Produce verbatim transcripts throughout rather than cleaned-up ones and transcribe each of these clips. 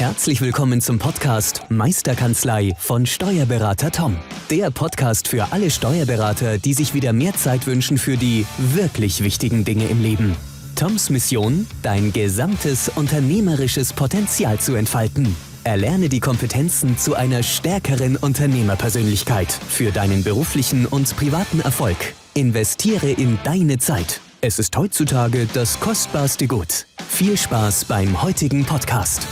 Herzlich willkommen zum Podcast Meisterkanzlei von Steuerberater Tom. Der Podcast für alle Steuerberater, die sich wieder mehr Zeit wünschen für die wirklich wichtigen Dinge im Leben. Toms Mission, dein gesamtes unternehmerisches Potenzial zu entfalten. Erlerne die Kompetenzen zu einer stärkeren Unternehmerpersönlichkeit für deinen beruflichen und privaten Erfolg. Investiere in deine Zeit. Es ist heutzutage das kostbarste Gut. Viel Spaß beim heutigen Podcast.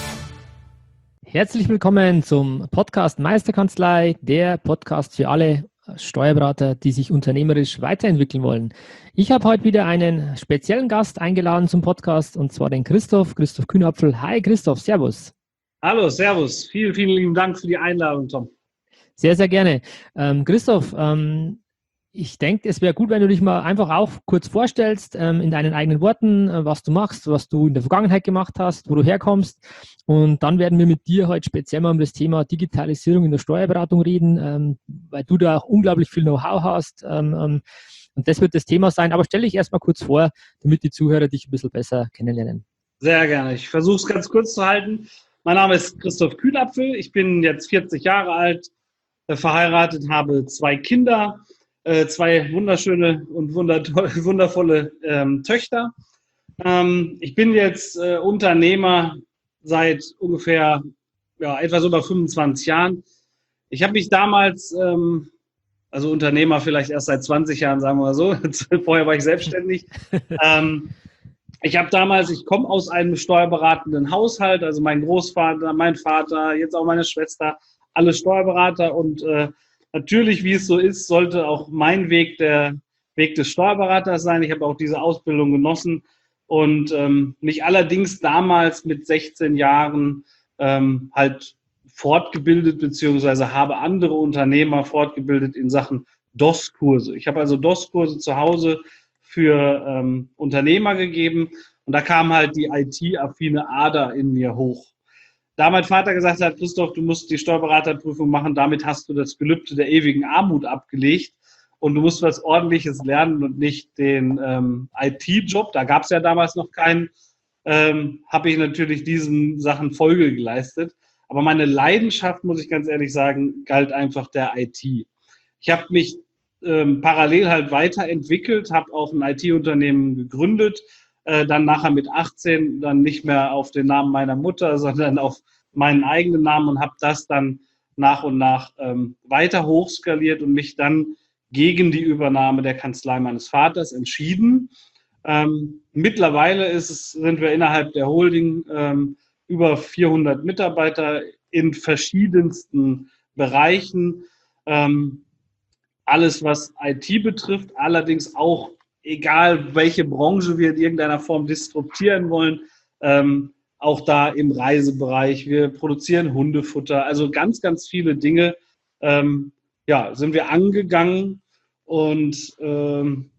Herzlich willkommen zum Podcast Meisterkanzlei, der Podcast für alle Steuerberater, die sich unternehmerisch weiterentwickeln wollen. Ich habe heute wieder einen speziellen Gast eingeladen zum Podcast, und zwar den Christoph, Christoph Kühnapfel. Hi Christoph, servus. Hallo, servus. Vielen, vielen lieben Dank für die Einladung, Tom. Sehr, sehr gerne. Ähm, Christoph, ähm, ich denke, es wäre gut, wenn du dich mal einfach auch kurz vorstellst, ähm, in deinen eigenen Worten, äh, was du machst, was du in der Vergangenheit gemacht hast, wo du herkommst. Und dann werden wir mit dir heute speziell mal um das Thema Digitalisierung in der Steuerberatung reden, ähm, weil du da auch unglaublich viel Know-how hast. Ähm, ähm, und das wird das Thema sein. Aber stell dich erst mal kurz vor, damit die Zuhörer dich ein bisschen besser kennenlernen. Sehr gerne. Ich versuche es ganz kurz zu halten. Mein Name ist Christoph Kühnapfel. Ich bin jetzt vierzig Jahre alt, äh, verheiratet, habe zwei Kinder. Äh, zwei wunderschöne und wundervolle ähm, Töchter. Ähm, ich bin jetzt äh, Unternehmer seit ungefähr ja, etwas über fünfundzwanzig Jahren. Ich habe mich damals, ähm, also Unternehmer vielleicht erst seit zwanzig Jahren, sagen wir mal so, vorher war ich selbstständig. ähm, ich habe damals, ich komme aus einem steuerberatenden Haushalt, also mein Großvater, mein Vater, jetzt auch meine Schwester, alle Steuerberater, und äh, natürlich, wie es so ist, sollte auch mein Weg der Weg des Steuerberaters sein. Ich habe auch diese Ausbildung genossen und ähm, mich allerdings damals mit sechzehn Jahren ähm, halt fortgebildet, beziehungsweise habe andere Unternehmer fortgebildet in Sachen D O S-Kurse. Ich habe also D O S-Kurse zu Hause für ähm, Unternehmer gegeben, und da kam halt die I T-affine Ader in mir hoch. Da mein Vater gesagt hat, Christoph, du musst die Steuerberaterprüfung machen, damit hast du das Gelübde der ewigen Armut abgelegt und du musst was Ordentliches lernen und nicht den ähm, I T-Job, da gab es ja damals noch keinen, ähm, habe ich natürlich diesen Sachen Folge geleistet. Aber meine Leidenschaft, muss ich ganz ehrlich sagen, galt einfach der I T. Ich habe mich ähm, parallel halt weiterentwickelt, habe auch ein I T-Unternehmen gegründet, äh, dann nachher mit achtzehn dann nicht mehr auf den Namen meiner Mutter, sondern auf meinen eigenen Namen, und habe das dann nach und nach ähm, weiter hochskaliert und mich dann gegen die Übernahme der Kanzlei meines Vaters entschieden. Ähm, mittlerweile ist es, sind wir innerhalb der Holding ähm, über vierhundert Mitarbeiter in verschiedensten Bereichen. Ähm, alles, was I T betrifft, allerdings auch, egal welche Branche wir in irgendeiner Form disruptieren wollen, ähm, auch da im Reisebereich. Wir produzieren Hundefutter, also ganz, ganz viele Dinge ähm, ja, sind wir angegangen, und ähm,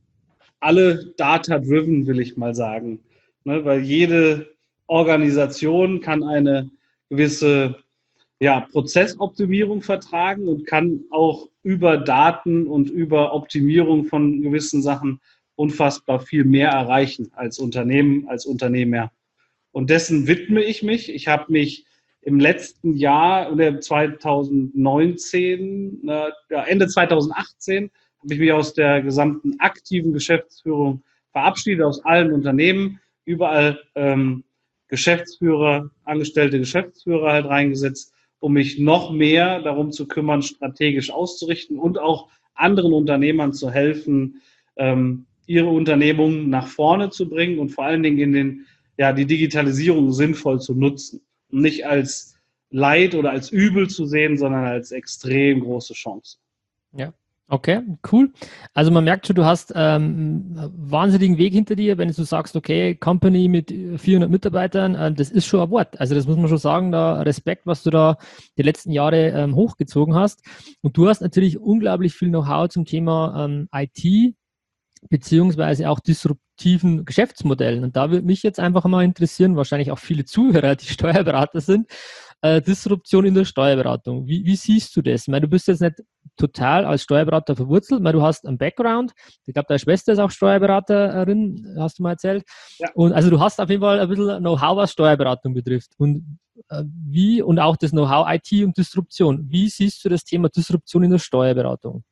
alle data-driven, will ich mal sagen. Ne, weil jede Organisation kann eine gewisse ja, Prozessoptimierung vertragen und kann auch über Daten und über Optimierung von gewissen Sachen unfassbar viel mehr erreichen als Unternehmen, als Unternehmer. Und dessen widme ich mich. Ich habe mich im letzten Jahr, oder zwanzig neunzehn, äh, Ende zwanzig achtzehn, habe ich mich aus der gesamten aktiven Geschäftsführung verabschiedet, aus allen Unternehmen, überall ähm, Geschäftsführer, angestellte Geschäftsführer halt reingesetzt, um mich noch mehr darum zu kümmern, strategisch auszurichten und auch anderen Unternehmern zu helfen, ähm, ihre Unternehmungen nach vorne zu bringen und vor allen Dingen in den, ja, die Digitalisierung sinnvoll zu nutzen. Und nicht als Leid oder als Übel zu sehen, sondern als extrem große Chance. Ja. Okay, cool. Also man merkt schon, du hast ähm, einen wahnsinnigen Weg hinter dir, wenn du sagst, okay, Company mit vierhundert Mitarbeitern, äh, das ist schon ein Wort. Also das muss man schon sagen, da Respekt, was du da die letzten Jahre ähm, hochgezogen hast. Und du hast natürlich unglaublich viel Know-how zum Thema ähm, I T, beziehungsweise auch disruptiven Geschäftsmodellen. Und da würde mich jetzt einfach mal interessieren, wahrscheinlich auch viele Zuhörer, die Steuerberater sind, äh, Disruption in der Steuerberatung. Wie, wie siehst du das? Ich meine, du bist jetzt nicht total als Steuerberater verwurzelt, ich meine, du hast einen Background. Ich glaube, deine Schwester ist auch Steuerberaterin, hast du mal erzählt. Ja. Und also du hast auf jeden Fall ein bisschen Know-how, was Steuerberatung betrifft. Und wie und auch das Know-how I T und Disruption. Wie siehst du das Thema Disruption in der Steuerberatung?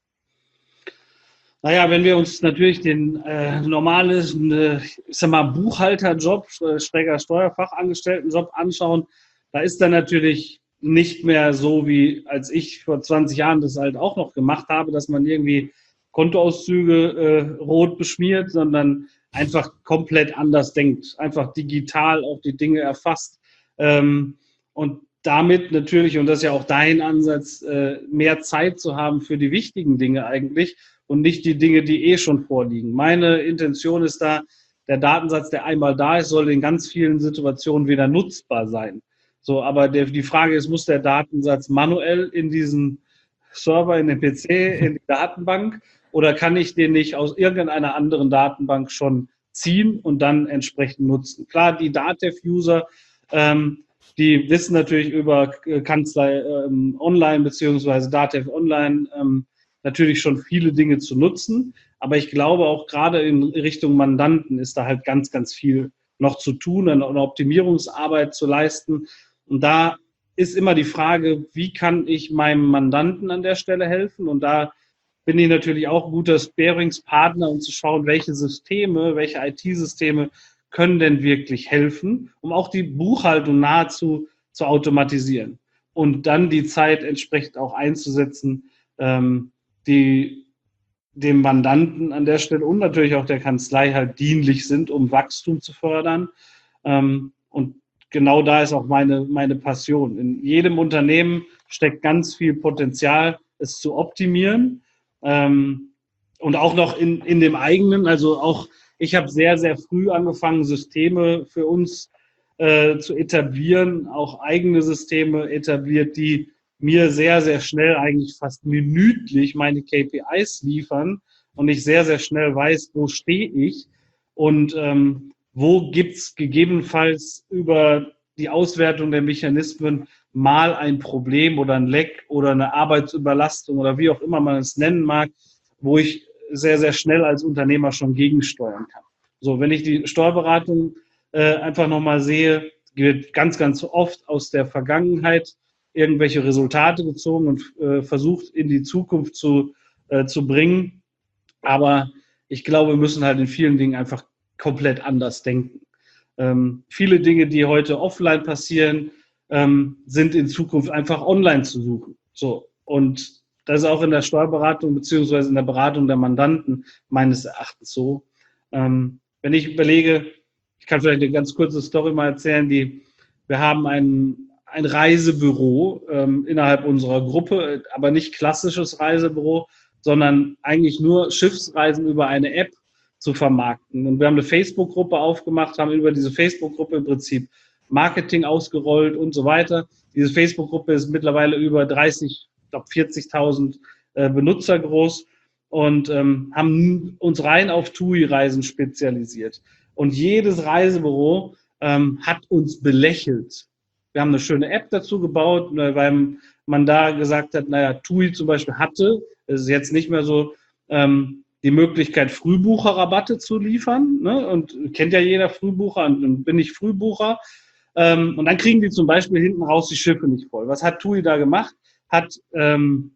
Naja, wenn wir uns natürlich den äh, normalen, äh, ich sag mal, Buchhalterjob, äh, Schräger Steuerfachangestelltenjob anschauen, da ist dann natürlich nicht mehr so, wie als ich vor zwanzig Jahren das halt auch noch gemacht habe, dass man irgendwie Kontoauszüge äh, rot beschmiert, sondern einfach komplett anders denkt, einfach digital auch die Dinge erfasst. Ähm, und damit natürlich, und das ist ja auch dein Ansatz, äh, mehr Zeit zu haben für die wichtigen Dinge eigentlich und nicht die Dinge, die eh schon vorliegen. Meine Intention ist da, der Datensatz, der einmal da ist, soll in ganz vielen Situationen wieder nutzbar sein. So, aber der, die Frage ist, muss der Datensatz manuell in diesen Server, in den P C, in die Datenbank, oder kann ich den nicht aus irgendeiner anderen Datenbank schon ziehen und dann entsprechend nutzen? Klar, die Datev-User, ähm, die wissen natürlich über Kanzlei ähm, Online beziehungsweise Datev Online ähm, natürlich schon viele Dinge zu nutzen. Aber ich glaube auch gerade in Richtung Mandanten ist da halt ganz, ganz viel noch zu tun, eine Optimierungsarbeit zu leisten. Und da ist immer die Frage, wie kann ich meinem Mandanten an der Stelle helfen? Und da bin ich natürlich auch ein guter Sparingspartner, um zu schauen, welche Systeme, welche I T-Systeme können denn wirklich helfen, um auch die Buchhaltung nahezu zu automatisieren und dann die Zeit entsprechend auch einzusetzen, ähm, die dem Mandanten an der Stelle und natürlich auch der Kanzlei halt dienlich sind, um Wachstum zu fördern. Ähm, und genau da ist auch meine, meine Passion. In jedem Unternehmen steckt ganz viel Potenzial, es zu optimieren. Ähm, und auch noch in, in dem eigenen, also auch ich habe sehr, sehr früh angefangen, Systeme für uns äh, zu etablieren, auch eigene Systeme etabliert, die mir sehr, sehr schnell, eigentlich fast minütlich meine K P Is liefern und ich sehr, sehr schnell weiß, wo stehe ich und ähm, wo gibt es gegebenenfalls über die Auswertung der Mechanismen mal ein Problem oder ein Leck oder eine Arbeitsüberlastung oder wie auch immer man es nennen mag, wo ich sehr, sehr schnell als Unternehmer schon gegensteuern kann. So, wenn ich die Steuerberatung äh, einfach nochmal sehe, wird ganz, ganz oft aus der Vergangenheit irgendwelche Resultate gezogen und äh, versucht in die Zukunft zu, äh, zu bringen. Aber ich glaube, wir müssen halt in vielen Dingen einfach komplett anders denken. Ähm, viele Dinge, die heute offline passieren, ähm, sind in Zukunft einfach online zu suchen. So, und das ist auch in der Steuerberatung beziehungsweise in der Beratung der Mandanten meines Erachtens so. Ähm, wenn ich überlege, ich kann vielleicht eine ganz kurze Story mal erzählen, die, wir haben ein, ein Reisebüro ähm, innerhalb unserer Gruppe, aber nicht klassisches Reisebüro, sondern eigentlich nur Schiffsreisen über eine App zu vermarkten. Und wir haben eine Facebook-Gruppe aufgemacht, haben über diese Facebook-Gruppe im Prinzip Marketing ausgerollt und so weiter. Diese Facebook-Gruppe ist mittlerweile über dreißig, ich glaube vierzigtausend äh, Benutzer groß und ähm, haben uns rein auf T U I-Reisen spezialisiert. Und jedes Reisebüro ähm, hat uns belächelt. Wir haben eine schöne App dazu gebaut, weil man da gesagt hat, naja, T U I zum Beispiel hatte, es ist jetzt nicht mehr so, ähm, die Möglichkeit, Frühbucherrabatte zu liefern. Ne? Und kennt ja jeder Frühbucher und, und bin ich Frühbucher. Ähm, und dann kriegen die zum Beispiel hinten raus die Schiffe nicht voll. Was hat T U I da gemacht? Hat ähm,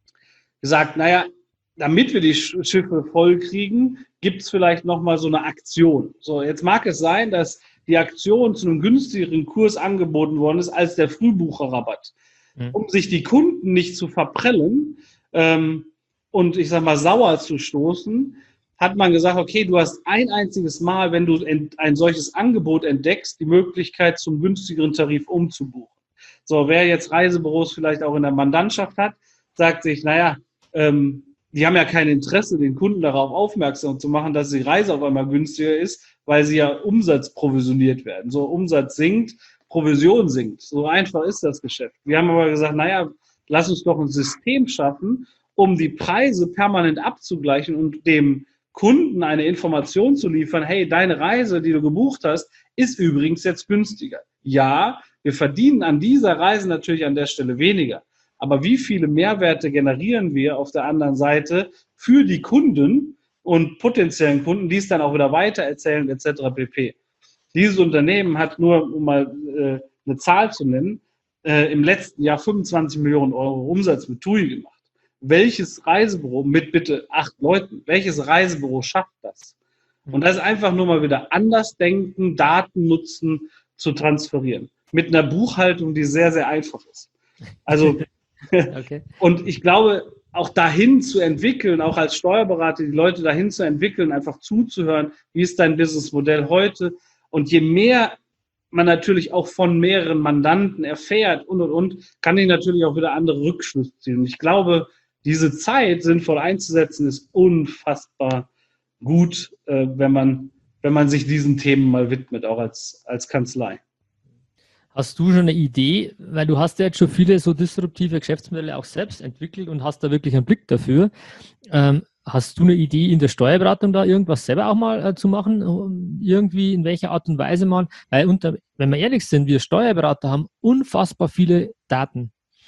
gesagt, naja, damit wir die Schiffe voll kriegen, gibt es vielleicht nochmal so eine Aktion. So, jetzt mag es sein, dass die Aktion zu einem günstigeren Kurs angeboten worden ist als der Frühbucherrabatt. Mhm. Um sich die Kunden nicht zu verprellen ähm, und ich sag mal sauer zu stoßen, hat man gesagt, okay, du hast ein einziges Mal, wenn du ein solches Angebot entdeckst, die Möglichkeit zum günstigeren Tarif umzubuchen. So, wer jetzt Reisebüros vielleicht auch in der Mandantschaft hat, sagt sich, naja, ähm, die haben ja kein Interesse, den Kunden darauf aufmerksam zu machen, dass die Reise auf einmal günstiger ist, weil sie ja Umsatz provisioniert werden. So, Umsatz sinkt, Provision sinkt. So einfach ist das Geschäft. Wir haben aber gesagt, naja, lass uns doch ein System schaffen, um die Preise permanent abzugleichen und dem Kunden eine Information zu liefern, hey, deine Reise, die du gebucht hast, ist übrigens jetzt günstiger. Ja, wir verdienen an dieser Reise natürlich an der Stelle weniger. Aber wie viele Mehrwerte generieren wir auf der anderen Seite für die Kunden und potenziellen Kunden, die es dann auch wieder weitererzählen et cetera pp. Dieses Unternehmen hat nur, um mal äh, eine Zahl zu nennen, äh, im letzten Jahr fünfundzwanzig Millionen Euro Umsatz mit TUI gemacht. Welches Reisebüro mit bitte acht Leuten, welches Reisebüro schafft das? Und das ist einfach nur mal wieder anders denken, Daten nutzen, zu transferieren. Mit einer Buchhaltung, die sehr, sehr einfach ist. Also, okay. Und ich glaube, auch dahin zu entwickeln, auch als Steuerberater, die Leute dahin zu entwickeln, einfach zuzuhören, wie ist dein Businessmodell heute? Und je mehr man natürlich auch von mehreren Mandanten erfährt und, und, und, kann ich natürlich auch wieder andere Rückschlüsse ziehen. Und ich glaube, diese Zeit sinnvoll einzusetzen, ist unfassbar gut, äh, wenn man, wenn man sich diesen Themen mal widmet, auch als, als Kanzlei. Hast du schon eine Idee, weil du hast ja jetzt schon viele so disruptive Geschäftsmodelle auch selbst entwickelt und hast da wirklich einen Blick dafür. Ähm, hast du eine Idee in der Steuerberatung da irgendwas selber auch mal äh, zu machen? Irgendwie in welcher Art und Weise mal? Weil unter, wenn wir ehrlich sind, wir Steuerberater haben unfassbar viele Daten.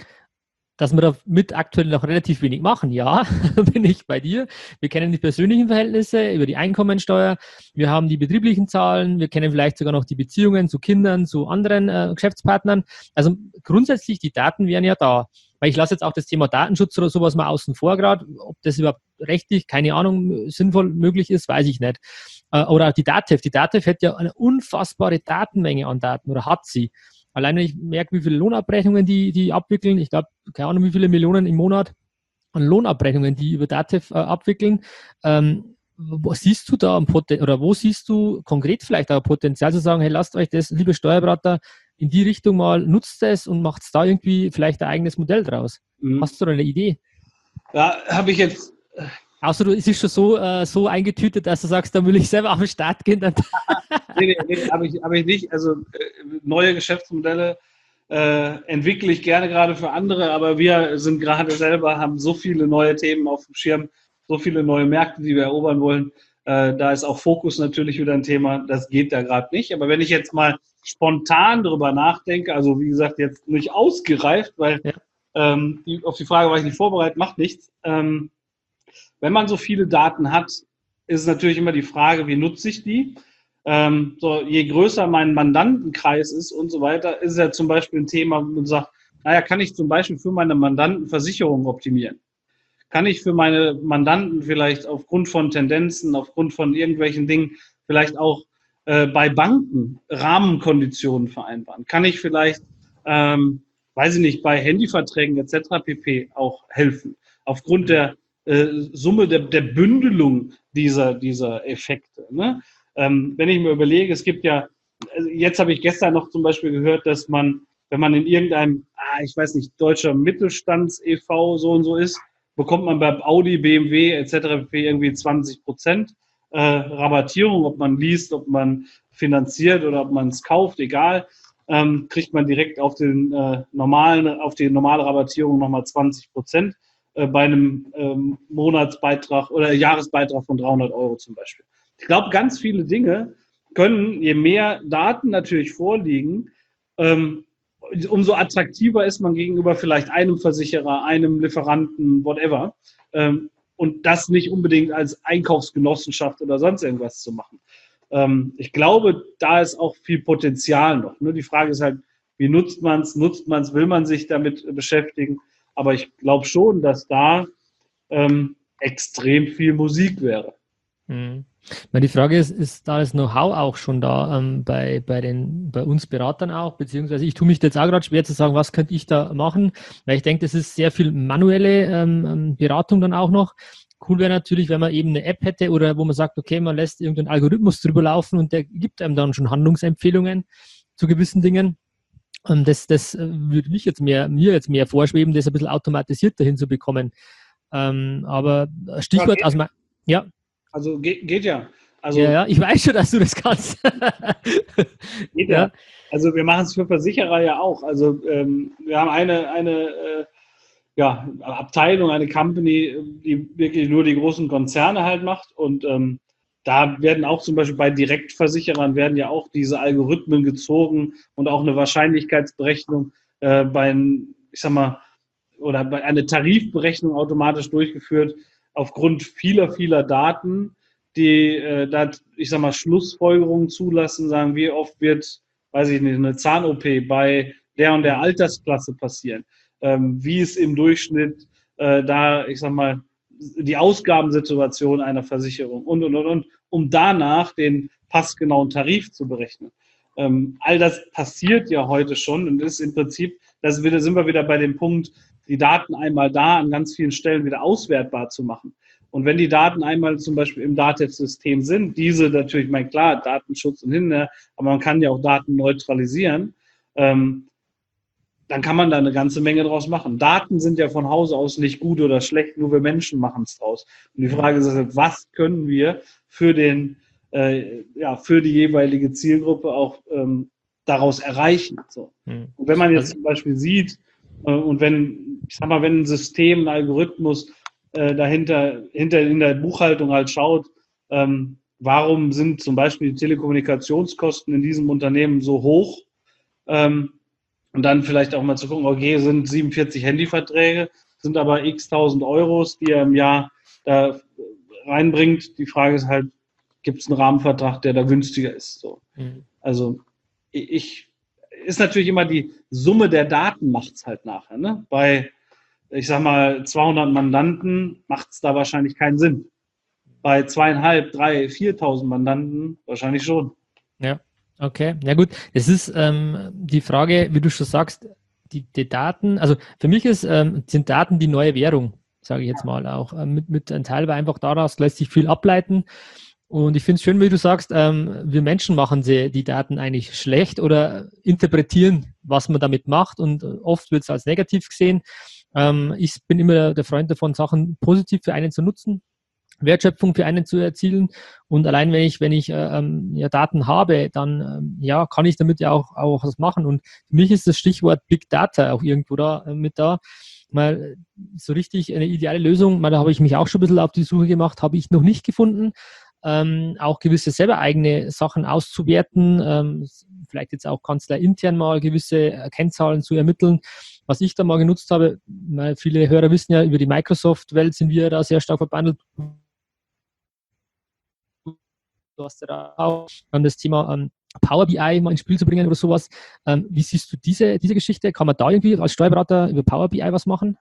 Dass wir damit aktuell noch relativ wenig machen, ja, bin ich bei dir. Wir kennen die persönlichen Verhältnisse über die Einkommensteuer, wir haben die betrieblichen Zahlen, wir kennen vielleicht sogar noch die Beziehungen zu Kindern, zu anderen äh, Geschäftspartnern. Also grundsätzlich, die Daten wären ja da. Weil ich lasse jetzt auch das Thema Datenschutz oder sowas mal außen vor gerade. Ob das überhaupt rechtlich, keine Ahnung, sinnvoll möglich ist, weiß ich nicht. Äh, oder die DATEV. Die DATEV hat ja eine unfassbare Datenmenge an Daten oder hat sie. Allein wenn ich merke, wie viele Lohnabrechnungen die, die abwickeln, ich glaube, keine Ahnung, wie viele Millionen im Monat an Lohnabrechnungen die über DATEV äh, abwickeln. Ähm, wo siehst du da ein Poten- oder wo siehst du konkret vielleicht auch ein Potenzial zu sagen, hey, lasst euch das, liebe Steuerberater, in die Richtung mal, nutzt es und macht da irgendwie vielleicht ein eigenes Modell draus. Mhm. Hast du da eine Idee? Ja, habe ich jetzt... Außer du, es ist schon so, äh, so eingetütet, dass du sagst, da will ich selber auf den Start gehen. Dann nee, nee, nee habe ich, hab ich nicht. Also äh, neue Geschäftsmodelle äh, entwickle ich gerne gerade für andere, aber wir sind gerade selber, haben so viele neue Themen auf dem Schirm, so viele neue Märkte, die wir erobern wollen. Äh, da ist auch Fokus natürlich wieder ein Thema, das geht da gerade nicht. Aber wenn ich jetzt mal spontan darüber nachdenke, also wie gesagt, jetzt nicht ausgereift, weil ja. ähm, die, auf die Frage war ich nicht vorbereitet, macht nichts. Ähm, Wenn man so viele Daten hat, ist es natürlich immer die Frage, wie nutze ich die? Ähm, so, je größer mein Mandantenkreis ist und so weiter, ist ja zum Beispiel ein Thema, wo man sagt, naja, kann ich zum Beispiel für meine Mandanten Versicherungen optimieren? Kann ich für meine Mandanten vielleicht aufgrund von Tendenzen, aufgrund von irgendwelchen Dingen vielleicht auch äh, bei Banken Rahmenkonditionen vereinbaren? Kann ich vielleicht, ähm, weiß ich nicht, bei Handyverträgen et cetera pp. Auch helfen? Aufgrund der Summe der, der Bündelung dieser, dieser Effekte. Ne? Ähm, wenn ich mir überlege, es gibt ja, also jetzt habe ich gestern noch zum Beispiel gehört, dass man, wenn man in irgendeinem, ah, ich weiß nicht, deutscher Mittelstands-E V so und so ist, bekommt man bei Audi, B M W et cetera pp. Irgendwie zwanzig Prozent äh, Rabattierung, ob man liest, ob man finanziert oder ob man es kauft, egal, ähm, kriegt man direkt auf den äh, normalen, auf die normale Rabattierung nochmal zwanzig Prozent. Bei einem ähm, Monatsbeitrag oder Jahresbeitrag von dreihundert Euro zum Beispiel. Ich glaube, ganz viele Dinge können, je mehr Daten natürlich vorliegen, ähm, umso attraktiver ist man gegenüber vielleicht einem Versicherer, einem Lieferanten, whatever. Ähm, und das nicht unbedingt als Einkaufsgenossenschaft oder sonst irgendwas zu machen. Ähm, ich glaube, da ist auch viel Potenzial noch. Ne? Die Frage ist halt, wie nutzt man es? Nutzt man es? Will man sich damit beschäftigen? Aber ich glaube schon, dass da ähm, extrem viel Musik wäre. Mhm. Die Frage ist, ist da das Know-how auch schon da ähm, bei, bei, den, bei uns Beratern auch, beziehungsweise ich tue mich jetzt auch gerade schwer zu sagen, was könnte ich da machen, weil ich denke, das ist sehr viel manuelle ähm, Beratung dann auch noch. Cool wäre natürlich, wenn man eben eine App hätte oder wo man sagt, okay, man lässt irgendeinen Algorithmus drüber laufen und der gibt einem dann schon Handlungsempfehlungen zu gewissen Dingen. Das, das würde mich jetzt mehr, mir jetzt mehr vorschweben, das ein bisschen automatisierter hinzubekommen. Ähm, aber Stichwort ja, aus meinem, ja. Also geht, geht ja. Also, ja, ja, ich weiß schon, dass du das kannst. geht ja. ja. Also wir machen es für Versicherer ja auch. Also ähm, wir haben eine, eine äh, ja, Abteilung, eine Company, die wirklich nur die großen Konzerne halt macht und ähm, da werden auch zum Beispiel bei Direktversicherern werden ja auch diese Algorithmen gezogen und auch eine Wahrscheinlichkeitsberechnung äh, bei, ich sag mal, oder bei einer Tarifberechnung automatisch durchgeführt aufgrund vieler, vieler Daten, die äh, da, ich sag mal, Schlussfolgerungen zulassen, sagen, wie oft wird weiß ich nicht, eine Zahn-O P bei der und der Altersklasse passieren, ähm, wie es im Durchschnitt äh, da, ich sag mal, die Ausgabensituation einer Versicherung und, und, und, und, um danach den passgenauen Tarif zu berechnen. Ähm, all das passiert ja heute schon und ist im Prinzip, das wieder, sind wir wieder bei dem Punkt, die Daten einmal da an ganz vielen Stellen wieder auswertbar zu machen. Und wenn die Daten einmal zum Beispiel im DATEV-System sind, diese natürlich, mein klar, Datenschutz und hinter, aber man kann ja auch Daten neutralisieren, ähm, dann kann man da eine ganze Menge draus machen. Daten sind ja von Hause aus nicht gut oder schlecht, nur wir Menschen machen es draus. Und die Frage ist, was können wir für den Äh, ja, für die jeweilige Zielgruppe auch ähm, daraus erreichen. So. Mhm. Und wenn man jetzt zum Beispiel sieht, äh, und wenn, ich sag mal, wenn ein System, ein Algorithmus äh, dahinter, hinter in der Buchhaltung halt schaut, ähm, warum sind zum Beispiel die Telekommunikationskosten in diesem Unternehmen so hoch, ähm, und dann vielleicht auch mal zu gucken, okay, sind siebenundvierzig Handyverträge, sind aber x tausend Euros, die er im Jahr da reinbringt. Die Frage ist halt, gibt es einen Rahmenvertrag, der da günstiger ist. So. Mhm. Also ich, ist natürlich immer die Summe der Daten macht es halt nachher. Ne? Bei, ich sag mal, zweihundert Mandanten macht es da wahrscheinlich keinen Sinn. Bei zweieinhalb, drei, viertausend Mandanten wahrscheinlich schon. Ja, okay. Ja gut, es ist ähm, die Frage, wie du schon sagst, die, die Daten, also für mich ist, ähm, sind Daten die neue Währung, sage ich jetzt mal auch. Äh, mit, mit einem Teil, weil einfach daraus lässt sich viel ableiten. Und ich finde es schön, wie du sagst, ähm, wir Menschen machen sie, die Daten eigentlich schlecht oder interpretieren, was man damit macht. Und oft wird es als negativ gesehen. Ähm, ich bin immer der Freund davon, Sachen positiv für einen zu nutzen, Wertschöpfung für einen zu erzielen. Und allein wenn ich, wenn ich äh, ähm, ja, Daten habe, dann ähm, ja, kann ich damit ja auch, auch was machen. Und für mich ist das Stichwort Big Data auch irgendwo da äh, mit da. Mal so richtig eine ideale Lösung, mal da habe ich mich auch schon ein bisschen auf die Suche gemacht, habe ich noch nicht gefunden. Ähm, auch gewisse selber eigene Sachen auszuwerten, ähm, vielleicht jetzt auch kanzlerintern mal gewisse Kennzahlen zu ermitteln. Was ich da mal genutzt habe, weil viele Hörer wissen ja, über die Microsoft-Welt sind wir da sehr stark verbandelt. Du hast ja da auch das Thema ähm, Power B I mal ins Spiel zu bringen oder sowas. Ähm, wie siehst du diese, diese Geschichte? Kann man da irgendwie als Steuerberater über Power B I was machen?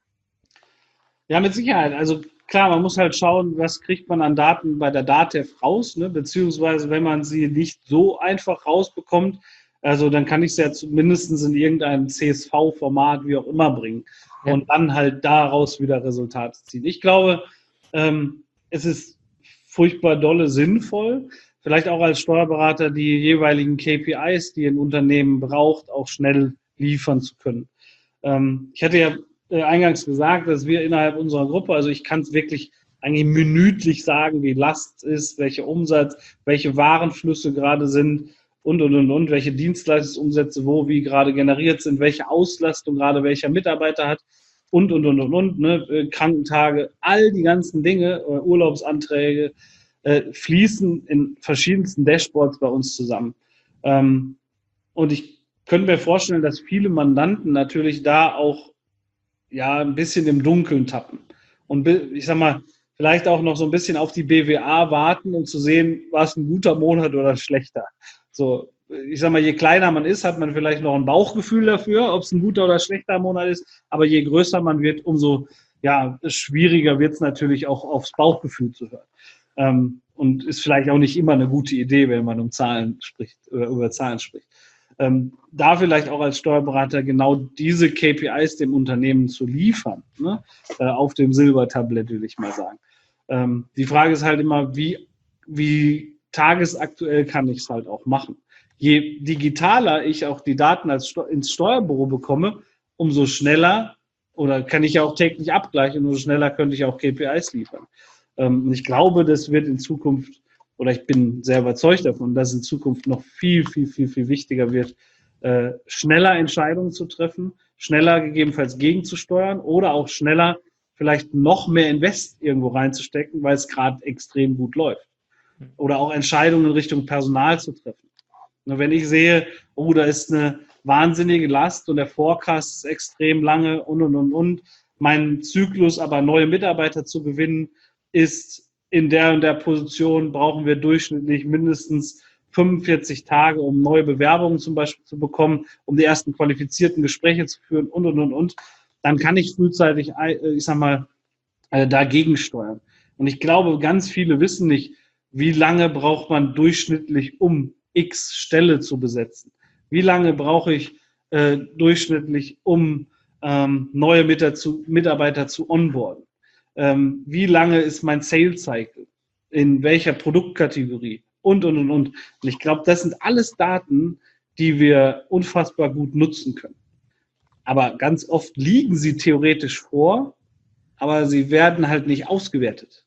Ja, mit Sicherheit. Also klar, man muss halt schauen, was kriegt man an Daten bei der DATEV raus, ne? Beziehungsweise wenn man sie nicht so einfach rausbekommt, also dann kann ich es ja zumindest in irgendeinem C S V-Format, wie auch immer, bringen ja. Und dann halt daraus wieder Resultate ziehen. Ich glaube, ähm, es ist furchtbar dolle sinnvoll, vielleicht auch als Steuerberater die jeweiligen K P Is, die ein Unternehmen braucht, auch schnell liefern zu können. Ähm, ich hatte ja eingangs gesagt, dass wir innerhalb unserer Gruppe, also ich kann es wirklich eigentlich minütlich sagen, wie Last ist, welcher Umsatz, welche Warenflüsse gerade sind und, und, und, und, welche Dienstleistungsumsätze wo, wie gerade generiert sind, welche Auslastung gerade welcher Mitarbeiter hat und, und, und, und, und, ne? Krankentage, all die ganzen Dinge, Urlaubsanträge äh, fließen in verschiedensten Dashboards bei uns zusammen. Ähm, und ich könnte mir vorstellen, dass viele Mandanten natürlich da auch ja, ein bisschen im Dunkeln tappen. Und ich sag mal, vielleicht auch noch so ein bisschen auf die B W A warten, um zu sehen, war es ein guter Monat oder ein schlechter. So, ich sag mal, je kleiner man ist, hat man vielleicht noch ein Bauchgefühl dafür, ob es ein guter oder schlechter Monat ist. Aber je größer man wird, umso ja, schwieriger wird es natürlich auch aufs Bauchgefühl zu hören. Ähm, und ist vielleicht auch nicht immer eine gute Idee, wenn man um Zahlen spricht oder über Zahlen spricht. Ähm, da vielleicht auch als Steuerberater genau diese K P Is dem Unternehmen zu liefern, ne? äh, auf dem Silbertablett, will ich mal sagen. Ähm, die Frage ist halt immer, wie, wie tagesaktuell kann ich es halt auch machen. Je digitaler ich auch die Daten als Steu- ins Steuerbüro bekomme, umso schneller, oder kann ich ja auch täglich abgleichen, umso schneller könnte ich auch K P Is liefern. Ähm, und ich glaube, das wird in Zukunft, oder ich bin sehr überzeugt davon, dass in Zukunft noch viel, viel, viel, viel wichtiger wird, äh, schneller Entscheidungen zu treffen, schneller gegebenenfalls gegenzusteuern oder auch schneller vielleicht noch mehr Invest irgendwo reinzustecken, weil es gerade extrem gut läuft. Oder auch Entscheidungen in Richtung Personal zu treffen. Und wenn ich sehe, oh, da ist eine wahnsinnige Last und der Forecast ist extrem lange und, und, und, und, mein Zyklus, aber neue Mitarbeiter zu gewinnen, ist in der und der Position brauchen wir durchschnittlich mindestens fünfundvierzig Tage, um neue Bewerbungen zum Beispiel zu bekommen, um die ersten qualifizierten Gespräche zu führen und, und, und, und. Dann kann ich frühzeitig, ich sag mal, dagegen steuern. Und ich glaube, ganz viele wissen nicht, wie lange braucht man durchschnittlich, um X Stelle zu besetzen. Wie lange brauche ich äh, durchschnittlich, um ähm, neue Mitarbeiter zu, Mitarbeiter zu onboarden? Ähm, wie lange ist mein Sales Cycle? In welcher Produktkategorie? Und, und, und, und. Und ich glaube, das sind alles Daten, die wir unfassbar gut nutzen können. Aber ganz oft liegen sie theoretisch vor, aber sie werden halt nicht ausgewertet.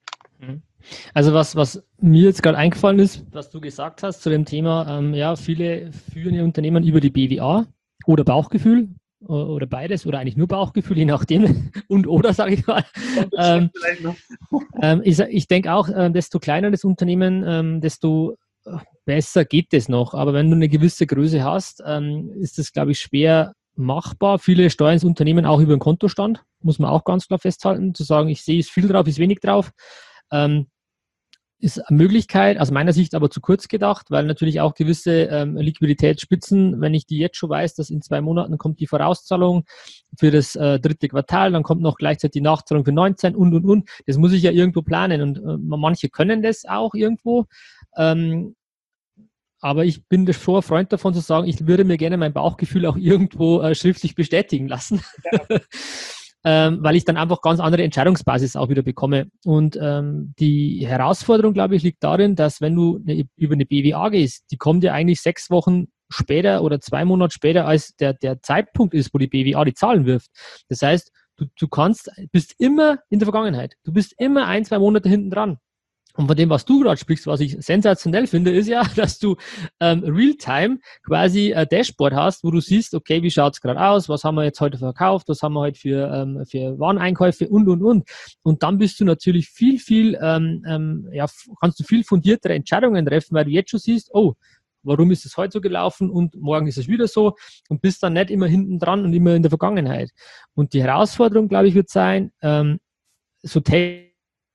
Also was, was mir jetzt gerade eingefallen ist, was du gesagt hast zu dem Thema, ähm, ja, viele führen ihr Unternehmen über die B W A oder Bauchgefühl oder beides oder eigentlich nur Bauchgefühl, je nachdem und oder, sage ich mal. Ähm, ähm, ich ich denke auch, äh, desto kleiner das Unternehmen, ähm, desto besser geht es noch. Aber wenn du eine gewisse Größe hast, ähm, ist das, glaube ich, schwer machbar. Viele steuern das Unternehmen auch über den Kontostand, muss man auch ganz klar festhalten, zu sagen, ich sehe, ist viel drauf, ist wenig drauf. Ähm, ist eine Möglichkeit, aus meiner Sicht aber zu kurz gedacht, weil natürlich auch gewisse ähm, Liquiditätsspitzen, wenn ich die jetzt schon weiß, dass in zwei Monaten kommt die Vorauszahlung für das äh, dritte Quartal, dann kommt noch gleichzeitig die Nachzahlung für neunzehn und, und, und. Das muss ich ja irgendwo planen und äh, manche können das auch irgendwo. Ähm, aber ich bin der schon Freund davon zu sagen, ich würde mir gerne mein Bauchgefühl auch irgendwo äh, schriftlich bestätigen lassen. Ja. Ähm, weil ich dann einfach ganz andere Entscheidungsbasis auch wieder bekomme. Und ähm, die Herausforderung, glaube ich, liegt darin, dass wenn du eine, über eine B W A gehst, die kommt ja eigentlich sechs Wochen später oder zwei Monate später, als der, der Zeitpunkt ist, wo die B W A die Zahlen wirft. Das heißt, du, du kannst, bist immer in der Vergangenheit. Du bist immer ein, zwei Monate hinten dran. Und von dem, was du gerade sprichst, was ich sensationell finde, ist ja, dass du ähm, Realtime quasi ein Dashboard hast, wo du siehst, okay, wie schaut es gerade aus, was haben wir jetzt heute verkauft, was haben wir heute für, ähm, für Wareneinkäufe und, und, und. Und dann bist du natürlich viel, viel, ähm, ähm, ja, kannst du viel fundiertere Entscheidungen treffen, weil du jetzt schon siehst, oh, warum ist es heute so gelaufen und morgen ist es wieder so und bist dann nicht immer hinten dran und immer in der Vergangenheit. Und die Herausforderung, glaube ich, wird sein, ähm, so technisch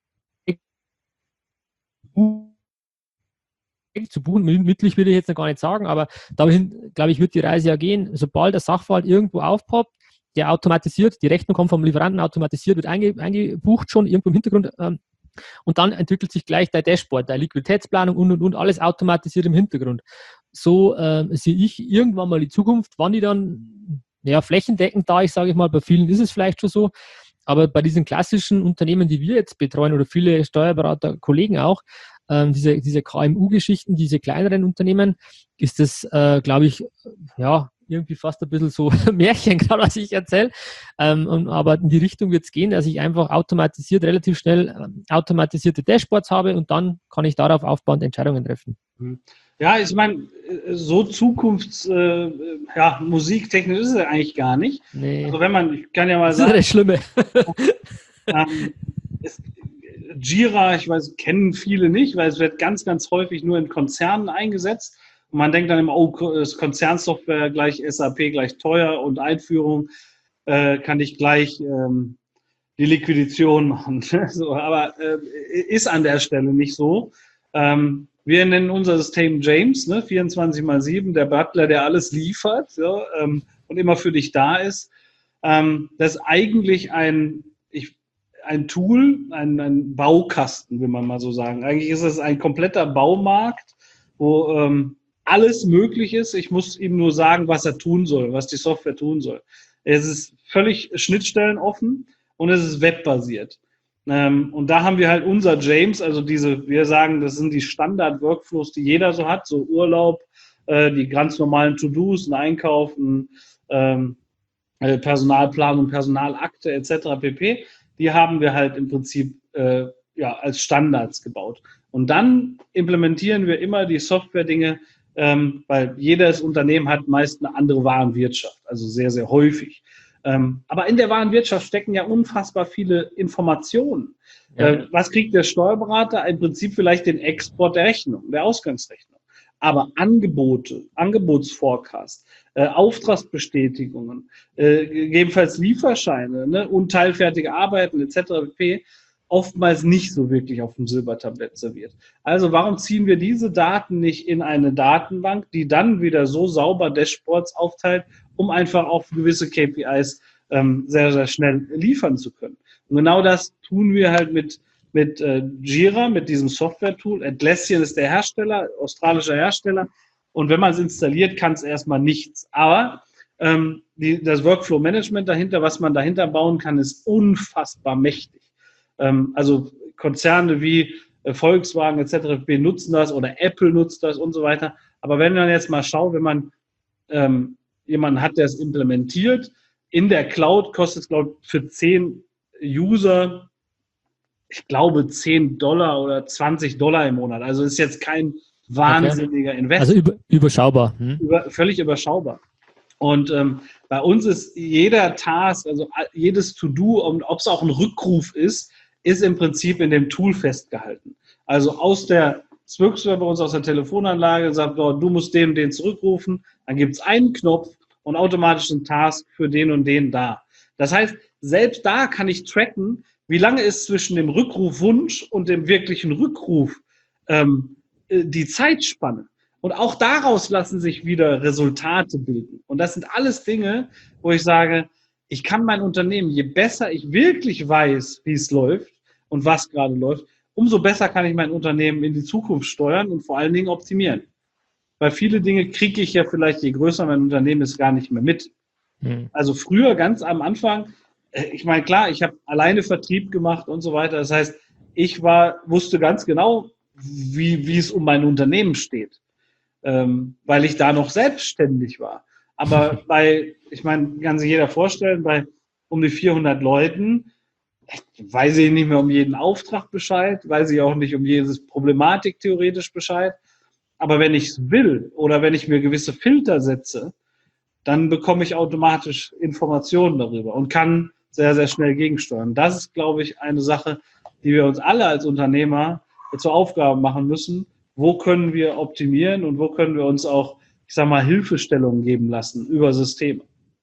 zu buchen, mündlich würde ich jetzt noch gar nicht sagen, aber dahin, glaube ich, wird die Reise ja gehen. Sobald der Sachverhalt irgendwo aufpoppt, der automatisiert, die Rechnung kommt vom Lieferanten automatisiert, wird einge, eingebucht schon irgendwo im Hintergrund ähm, und dann entwickelt sich gleich dein Dashboard, deine Liquiditätsplanung und, und, und, alles automatisiert im Hintergrund. So äh, sehe ich irgendwann mal die Zukunft, wann die dann ja, flächendeckend da, ich sage ich mal, bei vielen ist es vielleicht schon so, aber bei diesen klassischen Unternehmen, die wir jetzt betreuen oder viele Steuerberater, Kollegen auch, ähm, diese, diese K M U-Geschichten, diese kleineren Unternehmen, ist das, äh, glaube ich, ja, irgendwie fast ein bisschen so Märchen, gerade was ich erzähle. Ähm, und, aber in die Richtung wird es gehen, dass ich einfach automatisiert, relativ schnell ähm, automatisierte Dashboards habe und dann kann ich darauf aufbauend Entscheidungen treffen. Ja, ich meine, so Zukunfts, äh, ja, musiktechnisch ist es eigentlich gar nicht. Nee. Also wenn man, ich kann ja mal das sagen. Das ist ja das Schlimme. ähm, es, Jira, ich weiß, kennen viele nicht, weil es wird ganz, ganz häufig nur in Konzernen eingesetzt. Und man denkt dann immer, oh, das Konzernsoftware gleich S A P gleich teuer und Einführung äh, kann ich gleich ähm, die Liquidation machen. so, aber äh, ist an der Stelle nicht so. Ähm, wir nennen unser System James, ne, vierundzwanzig mal sieben, der Butler, der alles liefert, ja, ähm, und immer für dich da ist. Ähm, das ist eigentlich ein, ich, ein Tool, ein, ein Baukasten, will man mal so sagen. Eigentlich ist es ein kompletter Baumarkt, wo ähm, alles möglich ist. Ich muss ihm nur sagen, was er tun soll, was die Software tun soll. Es ist völlig schnittstellenoffen und es ist webbasiert. Ähm, und da haben wir halt unser James, also diese, wir sagen, das sind die Standard-Workflows, die jeder so hat, so Urlaub, äh, die ganz normalen To-Dos, ein Einkauf, ein ähm, Personalplanung, Personalakte et cetera pp. Die haben wir halt im Prinzip äh, ja, als Standards gebaut. Und dann implementieren wir immer die Software-Dinge, ähm, weil jedes Unternehmen hat meist eine andere Warenwirtschaft, also sehr, sehr häufig. Ähm, aber in der Warenwirtschaft stecken ja unfassbar viele Informationen. Ja. Äh, was kriegt der Steuerberater? Im Prinzip vielleicht den Export der Rechnung, der Ausgangsrechnung. Aber Angebote, Angebotsforecast, äh, Auftragsbestätigungen, äh, gegebenenfalls Lieferscheine, ne, und teilfertige Arbeiten et cetera pp., oftmals nicht so wirklich auf dem Silbertablett serviert. Also warum ziehen wir diese Daten nicht in eine Datenbank, die dann wieder so sauber Dashboards aufteilt, um einfach auf gewisse K P Is ähm, sehr, sehr schnell liefern zu können. Und genau das tun wir halt mit, mit äh, Jira, mit diesem Software-Tool. Atlassian ist der Hersteller, australischer Hersteller. Und wenn man es installiert, kann es erstmal nichts. Aber ähm, die, das Workflow-Management dahinter, was man dahinter bauen kann, ist unfassbar mächtig. Ähm, also Konzerne wie äh, Volkswagen et cetera benutzen das oder Apple nutzt das und so weiter. Aber wenn man jetzt mal schaut, wenn man ähm, jemanden hat, der es implementiert, in der Cloud kostet es, glaube ich, für zehn User, ich glaube, zehn Dollar oder zwanzig Dollar im Monat. Also ist jetzt kein wahnsinniger okay. Invest. Also über, überschaubar. Hm? Über, völlig überschaubar. Und ähm, bei uns ist jeder Task, also jedes To-Do, und ob es auch ein Rückruf ist, ist im Prinzip in dem Tool festgehalten. Also aus der, es wirkt bei uns aus der Telefonanlage, sagt, oh, du musst den und den zurückrufen, dann gibt es einen Knopf und automatisch ein Task für den und den da. Das heißt, selbst da kann ich tracken, wie lange ist zwischen dem Rückrufwunsch und dem wirklichen Rückruf ähm, die Zeitspanne. Und auch daraus lassen sich wieder Resultate bilden. Und das sind alles Dinge, wo ich sage, ich kann mein Unternehmen, je besser ich wirklich weiß, wie es läuft und was gerade läuft, umso besser kann ich mein Unternehmen in die Zukunft steuern und vor allen Dingen optimieren. Weil viele Dinge kriege ich ja vielleicht, je größer mein Unternehmen ist, gar nicht mehr mit. Mhm. Also früher, ganz am Anfang, ich meine, klar, ich habe alleine Vertrieb gemacht und so weiter. Das heißt, ich war, wusste ganz genau, wie, wie es um mein Unternehmen steht, ähm, weil ich da noch selbstständig war. Aber bei, ich meine, kann sich jeder vorstellen, bei um die vierhundert Leuten weiß ich nicht mehr um jeden Auftrag Bescheid, weiß ich auch nicht um jede Problematik theoretisch Bescheid. Aber wenn ich es will oder wenn ich mir gewisse Filter setze, dann bekomme ich automatisch Informationen darüber und kann sehr, sehr schnell gegensteuern. Das ist, glaube ich, eine Sache, die wir uns alle als Unternehmer zur Aufgabe machen müssen. Wo können wir optimieren und wo können wir uns auch, ich sage mal, Hilfestellungen geben lassen über Systeme?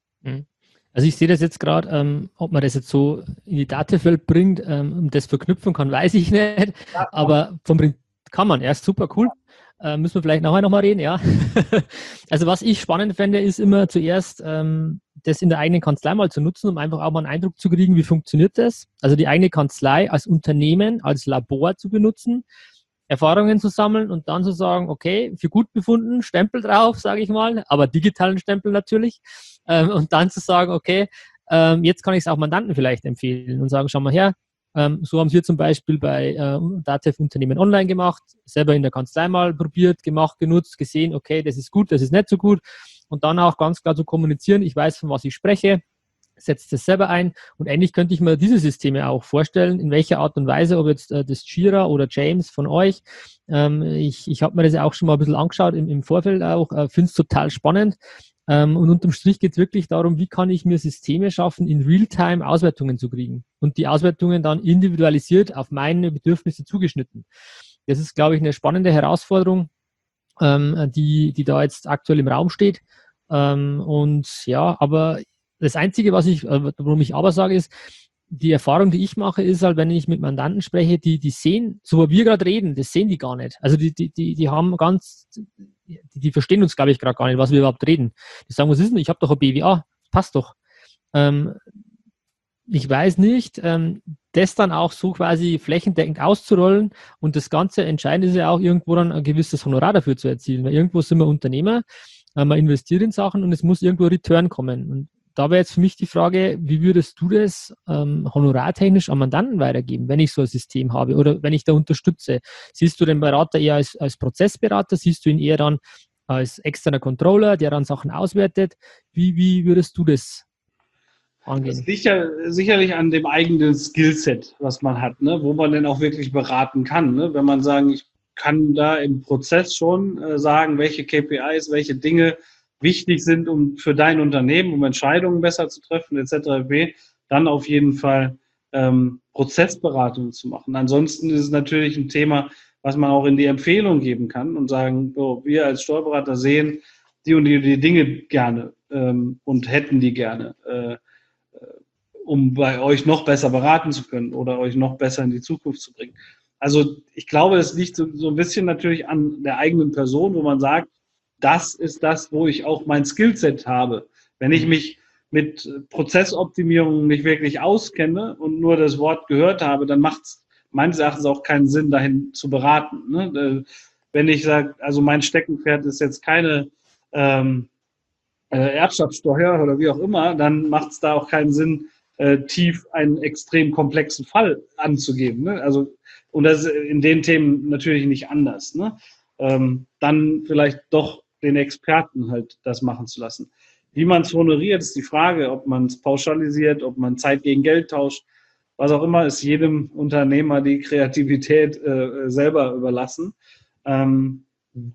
Also ich sehe das jetzt gerade, ähm, ob man das jetzt so in die Datenwelt bringt, ähm, und das verknüpfen kann, weiß ich nicht. Ja, aber vom Prinzip kann man. Erst super cool. Äh, müssen wir vielleicht nachher nochmal reden, ja. Also was ich spannend fände, ist immer zuerst ähm, das in der eigenen Kanzlei mal zu nutzen, um einfach auch mal einen Eindruck zu kriegen, wie funktioniert das. Also die eigene Kanzlei als Unternehmen, als Labor zu benutzen, Erfahrungen zu sammeln und dann zu sagen, okay, für gut befunden, Stempel drauf, sage ich mal, aber digitalen Stempel natürlich. Ähm, und dann zu sagen, okay, ähm, jetzt kann ich es auch Mandanten vielleicht empfehlen und sagen, schau mal her, ähm, so haben wir zum Beispiel bei äh, Datev Unternehmen online gemacht, selber in der Kanzlei mal probiert, gemacht, genutzt, gesehen, okay, das ist gut, das ist nicht so gut. Und dann auch ganz klar zu kommunizieren, ich weiß, von was ich spreche, setzt das selber ein und ähnlich könnte ich mir diese Systeme auch vorstellen, in welcher Art und Weise, ob jetzt äh, das Jira oder James von euch, ähm, ich, ich habe mir das ja auch schon mal ein bisschen angeschaut im, im Vorfeld auch, äh, finde es total spannend ähm, und unterm Strich geht es wirklich darum, wie kann ich mir Systeme schaffen, in Realtime Auswertungen zu kriegen und die Auswertungen dann individualisiert auf meine Bedürfnisse zugeschnitten. Das ist, glaube ich, eine spannende Herausforderung, ähm, die, die da jetzt aktuell im Raum steht ähm, und ja, aber das Einzige, was ich, warum ich aber sage, ist, die Erfahrung, die ich mache, ist halt, wenn ich mit Mandanten spreche, die, die sehen, so wie wir gerade reden, das sehen die gar nicht. Also die, die, die, die haben ganz, die, die verstehen uns, glaube ich, gerade gar nicht, was wir überhaupt reden. Die sagen, was ist denn? Ich habe doch ein B W A, passt doch. Ähm, ich weiß nicht, ähm, das dann auch so quasi flächendeckend auszurollen und das Ganze entscheidend ist ja auch irgendwo dann ein gewisses Honorar dafür zu erzielen, weil irgendwo sind wir Unternehmer, äh, man investiert in Sachen und es muss irgendwo Return kommen. Und da wäre jetzt für mich die Frage, wie würdest du das ähm, honorartechnisch an Mandanten weitergeben, wenn ich so ein System habe oder wenn ich da unterstütze? Siehst du den Berater eher als, als Prozessberater? Siehst du ihn eher dann als externer Controller, der dann Sachen auswertet? Wie, wie würdest du das angehen? Das liegt ja sicherlich an dem eigenen Skillset, was man hat, ne? Wo man denn auch wirklich beraten kann. Ne? Wenn man sagen, ich kann da im Prozess schon äh, sagen, welche K P Is, welche Dinge wichtig sind, um für dein Unternehmen, um Entscheidungen besser zu treffen, et cetera, dann auf jeden Fall ähm, Prozessberatung zu machen. Ansonsten ist es natürlich ein Thema, was man auch in die Empfehlung geben kann und sagen, so, wir als Steuerberater sehen die und die, die Dinge gerne ähm, und hätten die gerne. Äh, um bei euch noch besser beraten zu können oder euch noch besser in die Zukunft zu bringen. Also ich glaube, es liegt so, so ein bisschen natürlich an der eigenen Person, wo man sagt, das ist das, wo ich auch mein Skillset habe. Wenn ich mich mit Prozessoptimierung nicht wirklich auskenne und nur das Wort gehört habe, dann macht es meines Erachtens auch keinen Sinn, dahin zu beraten. Ne? Wenn ich sage, also mein Steckenpferd ist jetzt keine ähm, Erbschaftssteuer oder wie auch immer, dann macht es da auch keinen Sinn, äh, tief einen extrem komplexen Fall anzugeben. Ne? Also, und das ist in den Themen natürlich nicht anders. Ne? Ähm, dann vielleicht doch den Experten halt das machen zu lassen. Wie man es honoriert, ist die Frage, ob man es pauschalisiert, ob man Zeit gegen Geld tauscht. Was auch immer, ist jedem Unternehmer die Kreativität äh, selber überlassen. Ähm,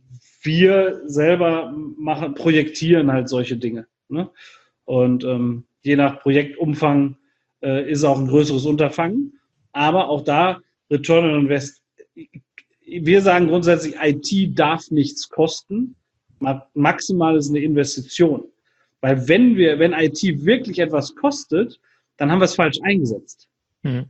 wir selber machen, projektieren halt solche Dinge. Ne? Und ähm, je nach Projektumfang äh, ist auch ein größeres Unterfangen. Aber auch da Return on Invest. Wir sagen grundsätzlich, I T darf nichts kosten. Maximal ist eine Investition. Weil wenn wir, wenn I T wirklich etwas kostet, dann haben wir es falsch eingesetzt. Mhm.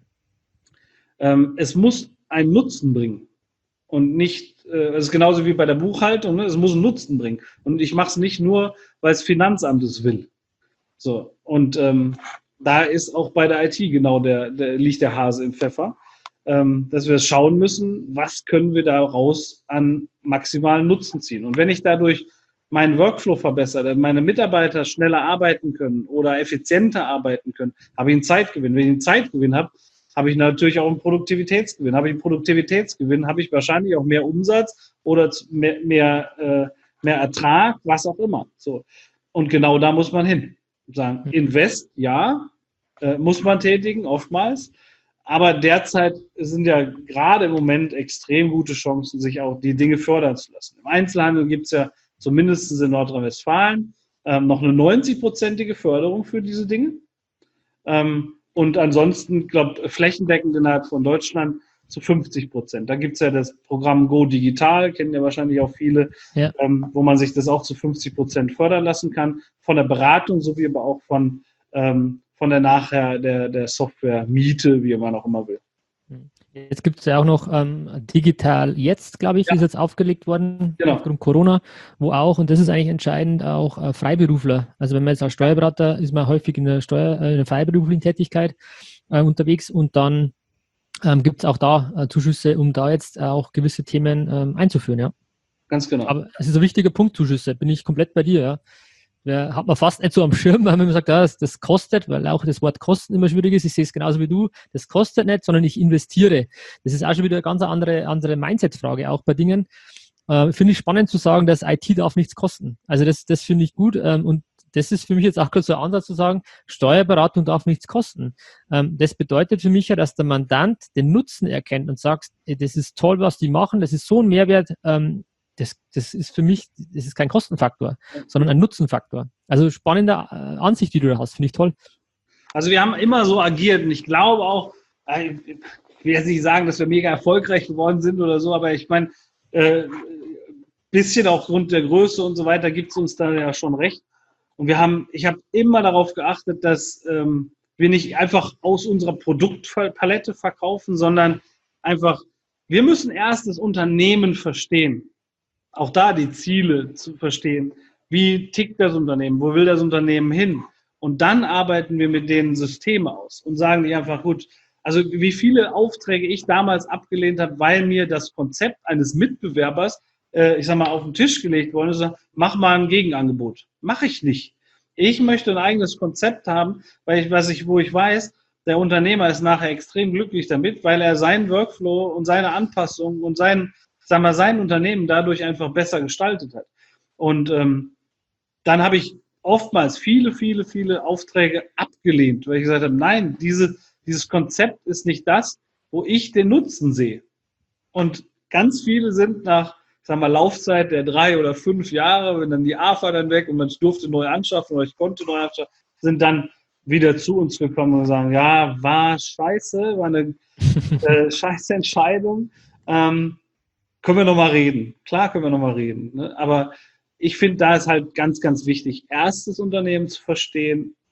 Ähm, es muss einen Nutzen bringen. Und nicht, äh, es ist genauso wie bei der Buchhaltung, ne? Es muss einen Nutzen bringen. Und ich mache es nicht nur, weil das Finanzamt es will. So, und ähm, da ist auch bei der I T genau der, der liegt der Hase im Pfeffer, ähm, dass wir schauen müssen, was können wir daraus an maximalen Nutzen ziehen. Und wenn ich dadurch meinen Workflow verbessere, meine Mitarbeiter schneller arbeiten können oder effizienter arbeiten können, habe ich einen Zeitgewinn. Wenn ich einen Zeitgewinn habe, habe ich natürlich auch einen Produktivitätsgewinn. Habe ich einen Produktivitätsgewinn, habe ich wahrscheinlich auch mehr Umsatz oder mehr, mehr, äh, mehr Ertrag, was auch immer. So. Und genau da muss man hin. Sagen, Invest, ja, äh, muss man tätigen, oftmals. Aber derzeit sind ja gerade im Moment extrem gute Chancen, sich auch die Dinge fördern zu lassen. Im Einzelhandel gibt es ja zumindest in Nordrhein-Westfalen ähm, noch eine neunzig-prozentige Förderung für diese Dinge. Ähm, und ansonsten, ich glaube, flächendeckend innerhalb von Deutschland zu fünfzig Prozent. Da gibt es ja das Programm Go Digital, kennen ja wahrscheinlich auch viele, ja. ähm, wo man sich das auch zu fünfzig Prozent fördern lassen kann, von der Beratung sowie aber auch von, ähm, von der nachher der, der Software-Miete, wie man auch immer will. Jetzt gibt es ja auch noch ähm, Digital Jetzt, glaube ich, ja. ist jetzt aufgelegt worden, genau. aufgrund Corona, wo auch, und das ist eigentlich entscheidend, auch äh, Freiberufler, also wenn man jetzt als Steuerberater ist man häufig in der, Steuer, äh, in der freiberuflichen Tätigkeit äh, unterwegs und dann ähm, gibt es auch da äh, Zuschüsse, um da jetzt äh, auch gewisse Themen ähm, einzuführen, ja. Ganz genau. Aber es ist ein wichtiger Punkt, Zuschüsse, bin ich komplett bei dir, ja. Ja, hat man fast nicht so am Schirm, weil man sagt, ja, das, das kostet, weil auch das Wort Kosten immer schwierig ist. Ich sehe es genauso wie du. Das kostet nicht, sondern ich investiere. Das ist auch schon wieder eine ganz andere, andere Mindset-Frage, auch bei Dingen. Äh, finde ich spannend zu sagen, dass I T darf nichts kosten. Also das, das finde ich gut. Ähm, und das ist für mich jetzt auch kurz so ein Ansatz zu sagen, Steuerberatung darf nichts kosten. Ähm, das bedeutet für mich ja, dass der Mandant den Nutzen erkennt und sagt, das ist toll, was die machen, das ist so ein Mehrwert, ähm, Das, das ist für mich, das ist kein Kostenfaktor, sondern ein Nutzenfaktor. Also spannende äh, Ansicht, die du da hast, finde ich toll. Also wir haben immer so agiert und ich glaube auch, ich will jetzt nicht sagen, dass wir mega erfolgreich geworden sind oder so, aber ich meine, äh, bisschen aufgrund der Größe und so weiter gibt es uns da ja schon recht. Und wir haben, ich habe immer darauf geachtet, dass ähm, wir nicht einfach aus unserer Produktpalette verkaufen, sondern einfach, wir müssen erst das Unternehmen verstehen. Auch da die Ziele zu verstehen. Wie tickt das Unternehmen? Wo will das Unternehmen hin? Und dann arbeiten wir mit denen Systeme aus und sagen die einfach, gut, also wie viele Aufträge ich damals abgelehnt habe, weil mir das Konzept eines Mitbewerbers, äh, ich sag mal, auf den Tisch gelegt worden ist, mach mal ein Gegenangebot. Mache ich nicht. Ich möchte ein eigenes Konzept haben, weil ich, was ich, wo ich weiß, der Unternehmer ist nachher extrem glücklich damit, weil er seinen Workflow und seine Anpassung und seinen sagen wir, sein Unternehmen dadurch einfach besser gestaltet hat. Und ähm, dann habe ich oftmals viele, viele, viele Aufträge abgelehnt, weil ich gesagt habe, nein, diese, dieses Konzept ist nicht das, wo ich den Nutzen sehe. Und ganz viele sind nach, sagen wir, Laufzeit der drei oder fünf Jahre, wenn dann die A F A dann weg und man durfte neu anschaffen oder ich konnte neu anschaffen, sind dann wieder zu uns gekommen und sagen, ja, war scheiße, war eine äh, scheiße Entscheidung. Ähm, Können wir nochmal reden. Klar können wir nochmal reden. Ne? Aber ich finde, da ist halt ganz, ganz wichtig, erst das Unternehmen zu verstehen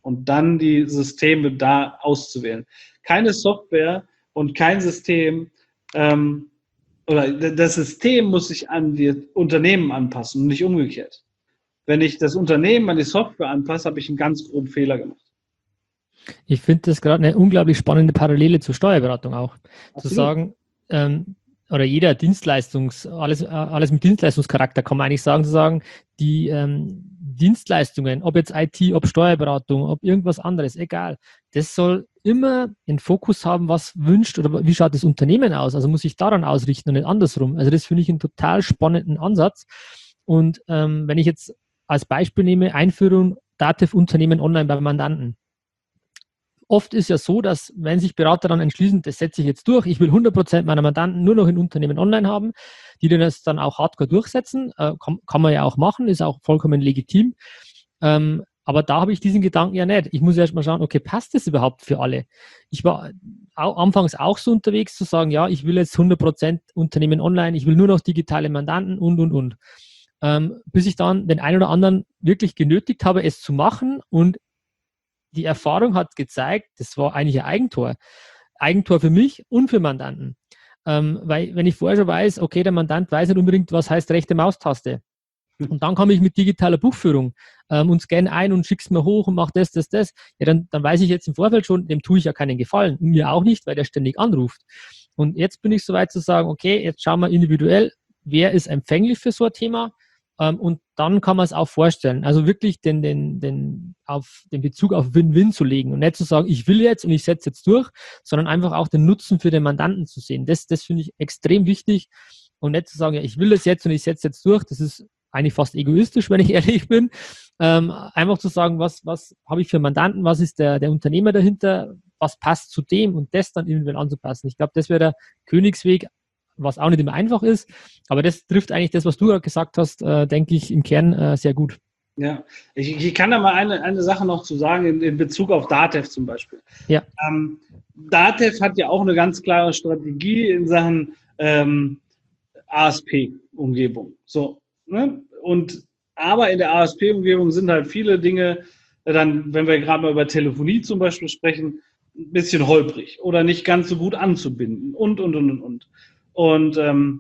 und dann die Systeme da auszuwählen. Keine Software und kein System, ähm, oder das System muss sich an die Unternehmen anpassen und nicht umgekehrt. Wenn ich das Unternehmen an die Software anpasse, habe ich einen ganz groben Fehler gemacht. Ich finde das gerade eine unglaublich spannende Parallele zur Steuerberatung auch. Absolut. Zu sagen, ähm, oder jeder Dienstleistungs, alles, alles mit Dienstleistungscharakter kann man eigentlich sagen, zu sagen, die ähm, Dienstleistungen, ob jetzt I T, ob Steuerberatung, ob irgendwas anderes, egal, das soll immer den Fokus haben, was wünscht oder wie schaut das Unternehmen aus. Also muss ich daran ausrichten und nicht andersrum. Also das finde ich einen total spannenden Ansatz. Und ähm, wenn ich jetzt als Beispiel nehme, Einführung Datev-Unternehmen online bei Mandanten. Oft ist ja so, dass wenn sich Berater dann entschließen, das setze ich jetzt durch, ich will hundert Prozent meiner Mandanten nur noch in Unternehmen online haben, die das dann auch hardcore durchsetzen, äh, kann, kann man ja auch machen, ist auch vollkommen legitim. Ähm, aber da habe ich diesen Gedanken ja nicht. Ich muss erst mal schauen, okay, passt das überhaupt für alle? Ich war auch, anfangs auch so unterwegs zu sagen, ja, ich will jetzt hundert Prozent Unternehmen online, ich will nur noch digitale Mandanten und, und, und. Ähm, bis ich dann den einen oder anderen wirklich genötigt habe, es zu machen, und die Erfahrung hat gezeigt, das war eigentlich ein Eigentor. Eigentor für mich und für Mandanten. Ähm, weil wenn ich vorher schon weiß, okay, der Mandant weiß nicht unbedingt, was heißt rechte Maustaste. Und dann komme ich mit digitaler Buchführung ähm, und scanne ein und schick's mir hoch und mache das, das, das. Ja, dann, dann weiß ich jetzt im Vorfeld schon, dem tue ich ja keinen Gefallen. Und mir auch nicht, weil der ständig anruft. Und jetzt bin ich so weit zu sagen, okay, jetzt schauen wir individuell, wer ist empfänglich für so ein Thema. Um, und dann kann man es auch vorstellen. Also wirklich den, den, den, auf, den Bezug auf Win-Win zu legen und nicht zu sagen, ich will jetzt und ich setze jetzt durch, sondern einfach auch den Nutzen für den Mandanten zu sehen. Das, das finde ich extrem wichtig, und nicht zu sagen, ja, ich will das jetzt und ich setze jetzt durch. Das ist eigentlich fast egoistisch, wenn ich ehrlich bin. Ähm, einfach zu sagen, was, was habe ich für Mandanten, was ist der, der Unternehmer dahinter, was passt zu dem, und das dann individuell anzupassen. Ich glaube, das wäre der Königsweg, was auch nicht immer einfach ist, aber das trifft eigentlich das, was du gerade gesagt hast, äh, denke ich, im Kern äh, sehr gut. Ja, ich, ich kann da mal eine, eine Sache noch zu sagen, in, in Bezug auf Datev zum Beispiel. Ja. Ähm, Datev hat ja auch eine ganz klare Strategie in Sachen ähm, A S P-Umgebung. So, ne? Und, aber in der A S P-Umgebung sind halt viele Dinge, dann, wenn wir gerade mal über Telefonie zum Beispiel sprechen, ein bisschen holprig oder nicht ganz so gut anzubinden und, und, und, und, und. Und ähm,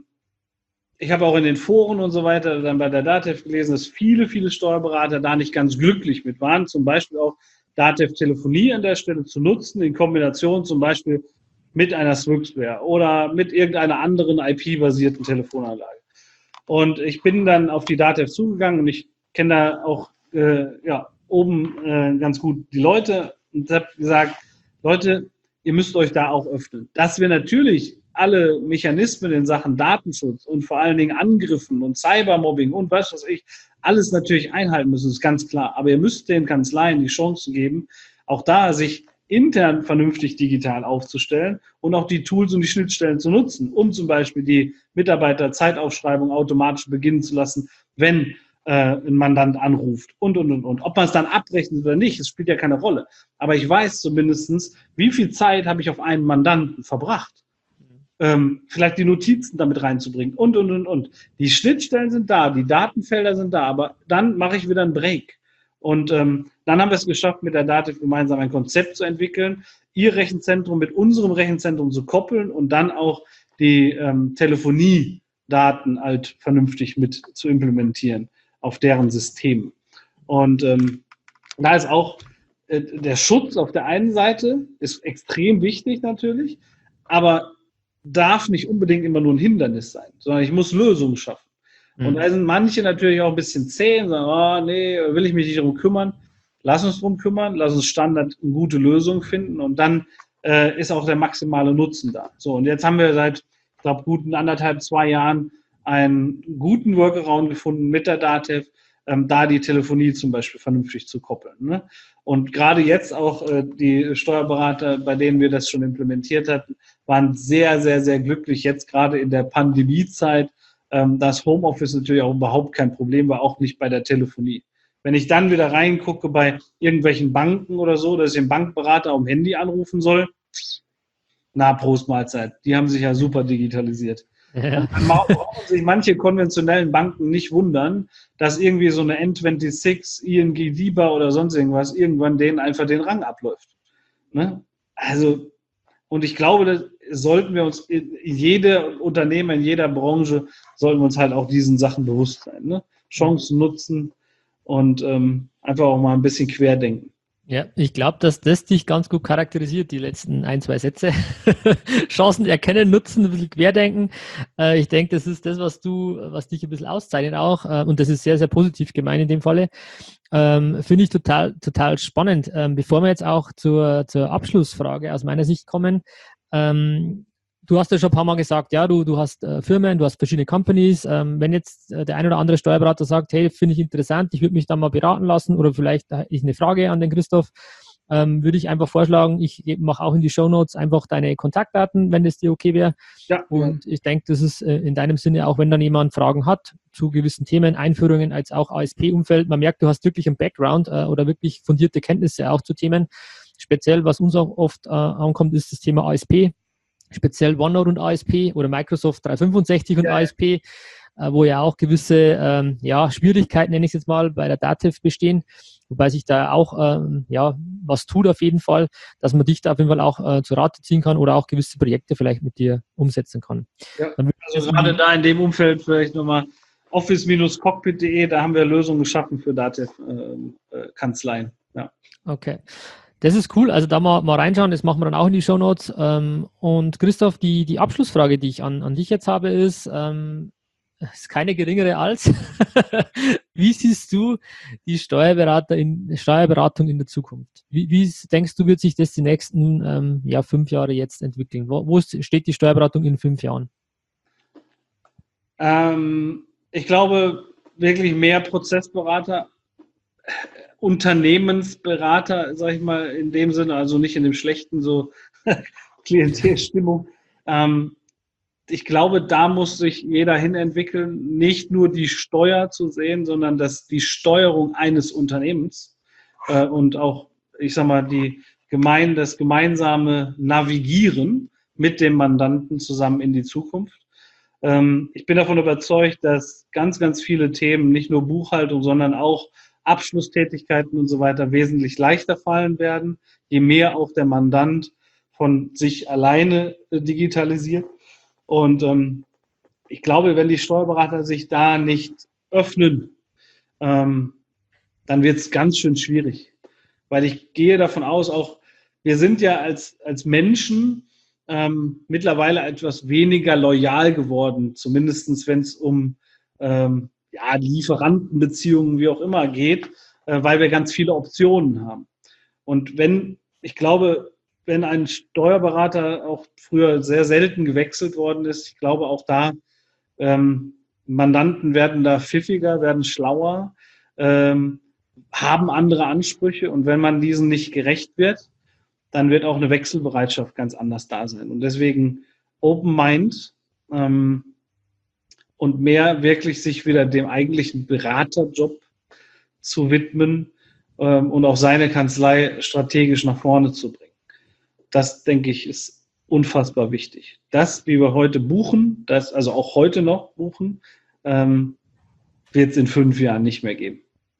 ich habe auch in den Foren und so weiter dann bei der Datev gelesen, dass viele, viele Steuerberater da nicht ganz glücklich mit waren, zum Beispiel auch Datev-Telefonie an der Stelle zu nutzen, in Kombination zum Beispiel mit einer Swixware oder mit irgendeiner anderen I P-basierten Telefonanlage. Und ich bin dann auf die Datev zugegangen, und ich kenne da auch äh, ja, oben äh, ganz gut die Leute, und habe gesagt, Leute, ihr müsst euch da auch öffnen. Dass wir natürlich alle Mechanismen in Sachen Datenschutz und vor allen Dingen Angriffen und Cybermobbing und was weiß ich, alles natürlich einhalten müssen, ist ganz klar. Aber ihr müsst den Kanzleien die Chance geben, auch da sich intern vernünftig digital aufzustellen und auch die Tools und die Schnittstellen zu nutzen, um zum Beispiel die Mitarbeiterzeitaufschreibung automatisch beginnen zu lassen, wenn äh, ein Mandant anruft und, und, und, und. Ob man es dann abrechnet oder nicht, das spielt ja keine Rolle. Aber ich weiß zumindest, wie viel Zeit habe ich auf einen Mandanten verbracht. Ähm, vielleicht die Notizen damit reinzubringen und, und, und, und. Die Schnittstellen sind da, die Datenfelder sind da, aber dann mache ich wieder einen Break. Und ähm, dann haben wir es geschafft, mit der Datev gemeinsam ein Konzept zu entwickeln, ihr Rechenzentrum mit unserem Rechenzentrum zu koppeln und dann auch die ähm, Telefoniedaten halt vernünftig mit zu implementieren auf deren System. Und ähm, da ist auch äh, der Schutz auf der einen Seite ist extrem wichtig natürlich, aber darf nicht unbedingt immer nur ein Hindernis sein, sondern ich muss Lösungen schaffen. Mhm. Und da sind manche natürlich auch ein bisschen zäh und sagen, oh, nee, will ich mich nicht darum kümmern. Lass uns darum kümmern, lass uns Standard eine gute Lösung finden, und dann äh, ist auch der maximale Nutzen da. So, und jetzt haben wir seit, ich glaube, guten anderthalb, zwei Jahren einen guten Workaround gefunden mit der Datev, ähm, da die Telefonie zum Beispiel vernünftig zu koppeln. Ne? Und gerade jetzt auch äh, die Steuerberater, bei denen wir das schon implementiert hatten, waren sehr, sehr, sehr glücklich, jetzt gerade in der Pandemiezeit, ähm, dass Homeoffice natürlich auch überhaupt kein Problem war, auch nicht bei der Telefonie. Wenn ich dann wieder reingucke bei irgendwelchen Banken oder so, dass ich den Bankberater am Handy anrufen soll, na, Prost Mahlzeit, die haben sich ja super digitalisiert. Ja. Und dann brauchen sich manche konventionellen Banken nicht wundern, dass irgendwie so eine N sechsundzwanzig, I N G DIBA oder sonst irgendwas irgendwann denen einfach den Rang abläuft. Ne? Also, und ich glaube, das sollten wir uns in jede Unternehmen, in jeder Branche, sollten wir uns halt auch diesen Sachen bewusst sein. Ne? Chancen nutzen und ähm, einfach auch mal ein bisschen querdenken. Ja, ich glaube, dass das dich ganz gut charakterisiert, die letzten ein, zwei Sätze. Chancen erkennen, nutzen, ein bisschen querdenken. Äh, ich denke, das ist das, was du, was dich ein bisschen auszeichnet auch. Äh, und das ist sehr, sehr positiv gemeint in dem Falle. Ähm, finde ich total, total spannend. Ähm, bevor wir jetzt auch zur, zur Abschlussfrage aus meiner Sicht kommen, ähm, du hast ja schon ein paar Mal gesagt, ja, du, du hast äh, Firmen, du hast verschiedene Companies. Ähm, wenn jetzt äh, der ein oder andere Steuerberater sagt, hey, finde ich interessant, ich würde mich da mal beraten lassen oder vielleicht äh, ich eine Frage an den Christoph, ähm, würde ich einfach vorschlagen, ich mache auch in die Shownotes einfach deine Kontaktdaten, wenn das dir okay wäre. Ja, und ja. Ich denke, das ist äh, in deinem Sinne, auch wenn dann jemand Fragen hat zu gewissen Themen, Einführungen als auch A S P-Umfeld, man merkt, du hast wirklich einen Background äh, oder wirklich fundierte Kenntnisse auch zu Themen. Speziell, was uns auch oft äh, ankommt, ist das Thema A S P. Speziell OneNote und A S P oder Microsoft dreihundertfünfundsechzig und ja. A S P, äh, wo ja auch gewisse ähm, ja, Schwierigkeiten, nenne ich es jetzt mal, bei der Datev bestehen, wobei sich da auch ähm, ja, was tut auf jeden Fall, dass man dich da auf jeden Fall auch äh, zu Rate ziehen kann oder auch gewisse Projekte vielleicht mit dir umsetzen kann. Ja, also gerade da in dem Umfeld vielleicht nochmal office Bindestrich cockpit Punkt de, da haben wir Lösungen geschaffen für Datev-Kanzleien. Äh, ja. Okay. Das ist cool, also da mal, mal reinschauen, das machen wir dann auch in die Shownotes. Ähm, und Christoph, die, die Abschlussfrage, die ich an, an dich jetzt habe, ist, ähm, ist keine geringere als, wie siehst du die Steuerberater in, Steuerberatung in der Zukunft? Wie, wie denkst du, wird sich das die nächsten ähm, ja, fünf Jahre jetzt entwickeln? Wo, wo steht die Steuerberatung in fünf Jahren? Ähm, ich glaube, wirklich mehr Prozessberater, Unternehmensberater, sag ich mal, in dem Sinne, also nicht in dem schlechten so Klientelstimmung. Ähm, ich glaube, da muss sich jeder hin entwickeln, nicht nur die Steuer zu sehen, sondern dass die Steuerung eines Unternehmens äh, und auch, ich sag mal, die gemein, das gemeinsame Navigieren mit dem Mandanten zusammen in die Zukunft. Ähm, ich bin davon überzeugt, dass ganz, ganz viele Themen, nicht nur Buchhaltung, sondern auch Abschlusstätigkeiten und so weiter wesentlich leichter fallen werden, je mehr auch der Mandant von sich alleine äh, digitalisiert. Und ähm, ich glaube, wenn die Steuerberater sich da nicht öffnen, ähm, dann wird es ganz schön schwierig. Weil ich gehe davon aus, auch wir sind ja als, als Menschen ähm, mittlerweile etwas weniger loyal geworden, zumindest wenn es um ähm, ja, Lieferantenbeziehungen, wie auch immer geht, äh, weil wir ganz viele Optionen haben. Und wenn, ich glaube, wenn ein Steuerberater auch früher sehr selten gewechselt worden ist, ich glaube auch da, ähm, Mandanten werden da pfiffiger, werden schlauer, ähm, haben andere Ansprüche und wenn man diesen nicht gerecht wird, dann wird auch eine Wechselbereitschaft ganz anders da sein. Und deswegen Open Mind, ähm, und mehr wirklich sich wieder dem eigentlichen Beraterjob zu widmen ähm, und auch seine Kanzlei strategisch nach vorne zu bringen. Das, denke ich, ist unfassbar wichtig. Das, wie wir heute buchen, das also auch heute noch buchen, ähm, wird es in fünf Jahren nicht mehr geben.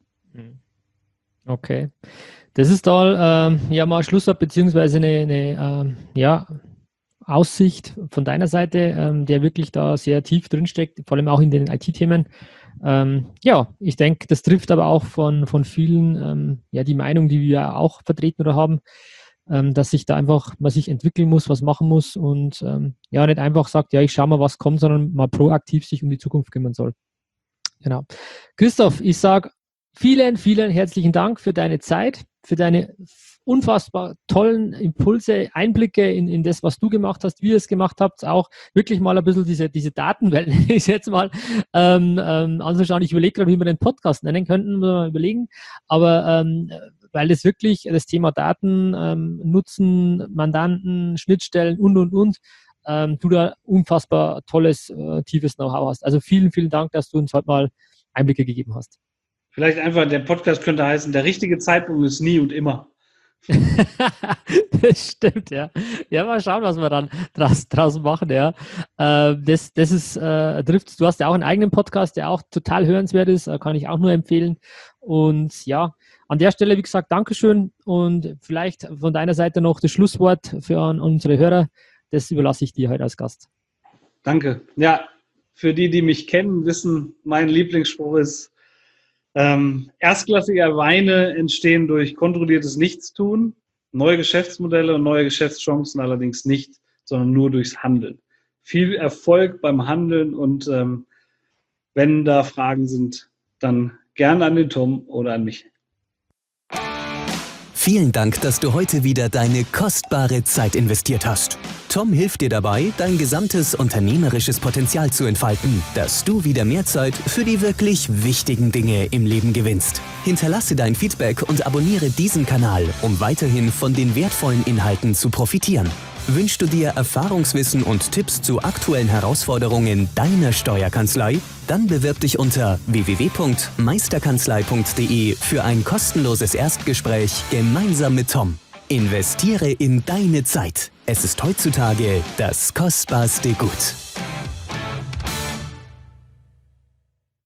Okay. Das ist da ähm, ja mal ein Schlusswort beziehungsweise eine, eine ähm, ja, Aussicht von deiner Seite, ähm, der wirklich da sehr tief drinsteckt, vor allem auch in den I T-Themen. Ähm, ja, ich denke, das trifft aber auch von, von vielen ähm, ja die Meinung, die wir auch vertreten oder haben, ähm, dass sich da einfach man sich entwickeln muss, was machen muss und ähm, ja nicht einfach sagt, ja, ich schaue mal, was kommt, sondern mal proaktiv sich um die Zukunft kümmern soll. Genau. Christoph, ich sage vielen, vielen herzlichen Dank für deine Zeit, für deine unfassbar tollen Impulse, Einblicke in, in das, was du gemacht hast, wie ihr es gemacht habt, auch wirklich mal ein bisschen diese, diese Datenwelt, ich jetzt mal ähm, ähm, anzuschauen. Ich überlege gerade, wie wir den Podcast nennen könnten, wir mal überlegen, aber ähm, weil das wirklich das Thema Daten, ähm, Nutzen, Mandanten, Schnittstellen und, und, und, ähm, du da unfassbar tolles, äh, tiefes Know-how hast. Also vielen, vielen Dank, dass du uns heute mal Einblicke gegeben hast. Vielleicht einfach, der Podcast könnte heißen, der richtige Zeitpunkt ist nie und immer. Das stimmt, ja. Ja, mal schauen, was wir dann draus, draus machen, ja. Äh, das, das ist, äh, trifft, du hast ja auch einen eigenen Podcast, der auch total hörenswert ist, äh, kann ich auch nur empfehlen. Und ja, an der Stelle, wie gesagt, Dankeschön und vielleicht von deiner Seite noch das Schlusswort für an unsere Hörer. Das überlasse ich dir heute als Gast. Danke. Ja, für die, die mich kennen, wissen, mein Lieblingsspruch ist, ähm, erstklassige Weine entstehen durch kontrolliertes Nichtstun, neue Geschäftsmodelle und neue Geschäftschancen allerdings nicht, sondern nur durchs Handeln. Viel Erfolg beim Handeln und ähm, wenn da Fragen sind, dann gerne an den Tom oder an mich. Vielen Dank, dass du heute wieder deine kostbare Zeit investiert hast. Tom hilft dir dabei, dein gesamtes unternehmerisches Potenzial zu entfalten, dass du wieder mehr Zeit für die wirklich wichtigen Dinge im Leben gewinnst. Hinterlasse dein Feedback und abonniere diesen Kanal, um weiterhin von den wertvollen Inhalten zu profitieren. Wünschst du dir Erfahrungswissen und Tipps zu aktuellen Herausforderungen deiner Steuerkanzlei? Dann bewirb dich unter w w w punkt meisterkanzlei punkt d e für ein kostenloses Erstgespräch gemeinsam mit Tom. Investiere in deine Zeit. Es ist heutzutage das kostbarste Gut.